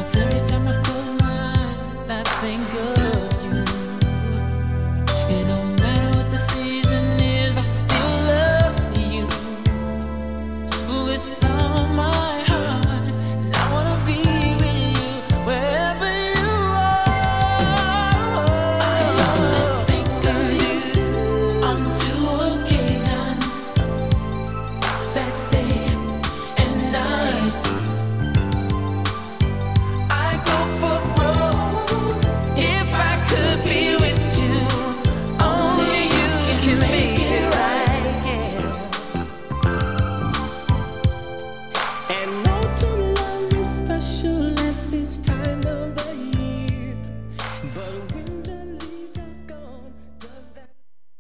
every time I close my eyes, I think of you. It don't matter what the season is, I still love you. With all my heart, and I wanna be with you wherever you are. I only think of you on two occasions. That's day and night.